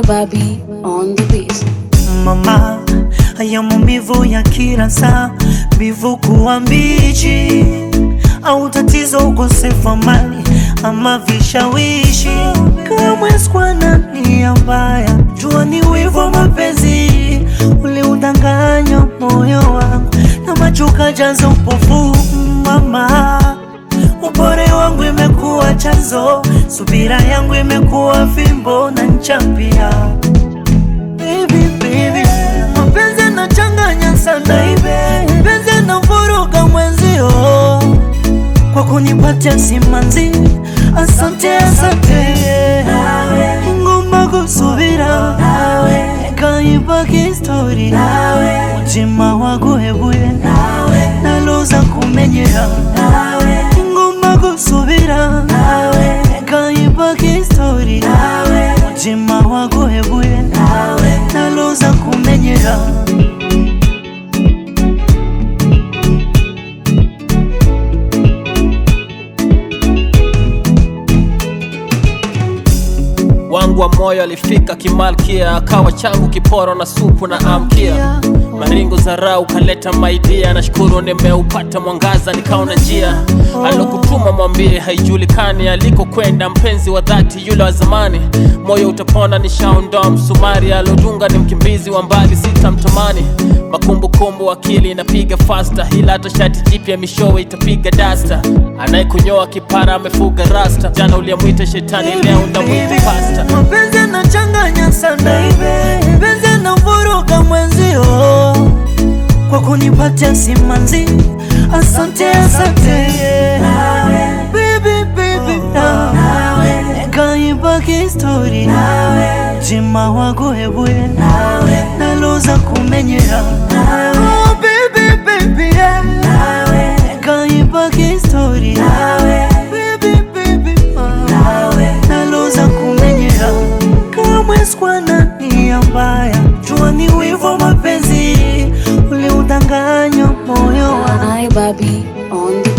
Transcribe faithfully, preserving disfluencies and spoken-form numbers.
Bobby on the beat. Mama, haya maumivu ya kila saa, mbivu kuwa mbichi, au tatizo ukosefu wa mali ama vishawishi. Kamwe sikuwa na nia mbaya, jua ni wivu wa mapenzi, uliudanganya moyo wangu na machuka jaza upofu. Mama, upore wangu imekuwa chanzo, subira yangu imekuwa fimbo na nchampia. Baby, baby, mapenzi na changanya sana ibe, mapenzi na vuruga mwenzio, kwa kunipatia simanzi. Asante, asante, ngomba kusubira, kaibaki story, ujima waguhebuye, naloza kumenyera. Ngomba kusubira, kaibaki story, ujima waguhebuye, naloza kumenyera. Wangu wa moyo alifika kimalkia, akawa changu kiporo na supu na amkia. Maringo zarau kaleta maidia, nashukuru nimeupata mwangaza nikaona njia. Alokutuma mwambie haijulikani aliko kwenda, mpenzi wa dhati yule wa zamani. Moyo utapona nishaondoa msumari, alodunga ni mkimbizi wa mbali sitamtamani. Makumbukumbu akili inapiga faster, hila hata shati jipya mishowe itapiga dasta. Anayekunyoa kipara amefuga rasta, jana uliamwita shetani leo unamwita pasta. Mapenzi na changanya sana ibe, mapenzi na vuruga mwenzio, kwa kunipatia simanzi. Asante, asante, baby, baby, kaibaki story, jima waguhebuye, naloza kumenyera. Oh baby, baby, kaibaki story, baby, baby, naloza kumenyera. Kamwe sikuwa na nia mbaya, jua ni wivu wa mapenzi, uliudanganya moyo wangu. I Bobby on the